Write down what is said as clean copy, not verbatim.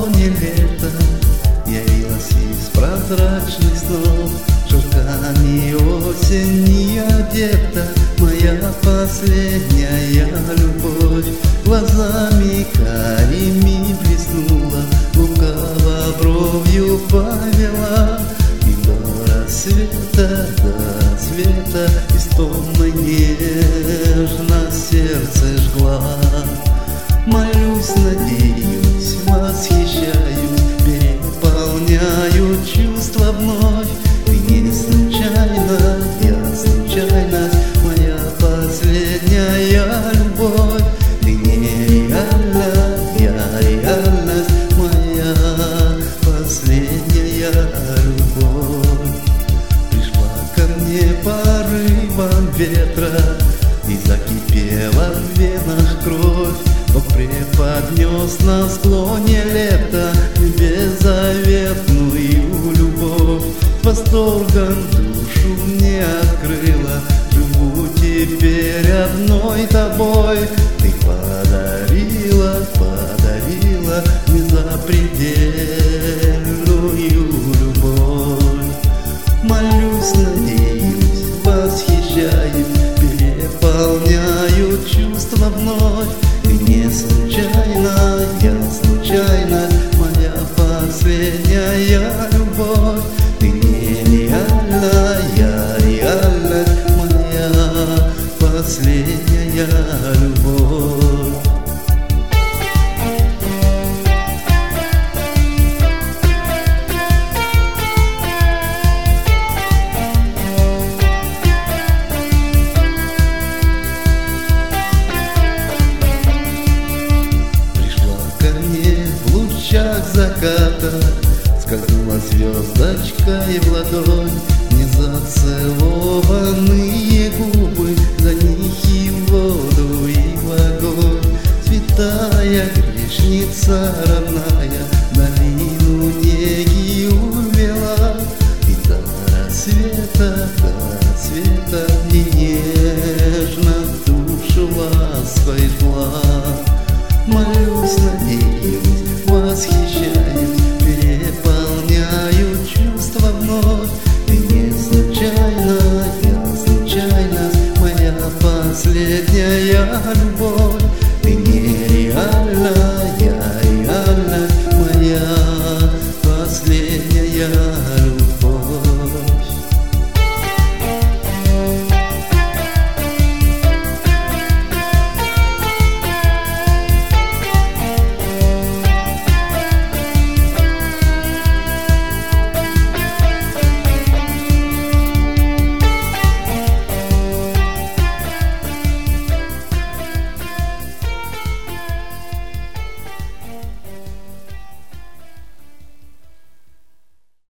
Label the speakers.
Speaker 1: склоне лета явилась из прозрачных снов. Шелками осени одета моя последняя любовь. Глазами карими блеснула, лукаво бровью повела, и до рассвета истомно нежно сердце жгла. Молюсь, надеюсь, восхищаюсь, переполняю чувства вновь. Ты не случайно, я случайность, моя последняя любовь. Ты нереальна, я реальность, моя последняя любовь. Пришла ко мне порывом ветра, и закипела в венах кровь. Бог преподнес на склоне лета беззаветную любовь. С восторгом душу мне открыла, живу теперь одной тобой. Ты подарила мне запредельную любовь. Молюсь, надеюсь, восхищаюсь, переполняю чувства вновь. Ты не случайно, я случайно, моя последняя любовь. Ты нереальна, я реальность, моя последняя любовь. Заката скользнула звездочкой в ладонь, незацелованные губы, за них и в воду, и в огонь. Святая грешница родная долину неги увела, и до рассвета мне нежно душу лаской жгла. Молюсь, надеюсь, восхищаюсь, переполняю чувства вновь. Ты не случайно, я случайность, моя последняя любовь.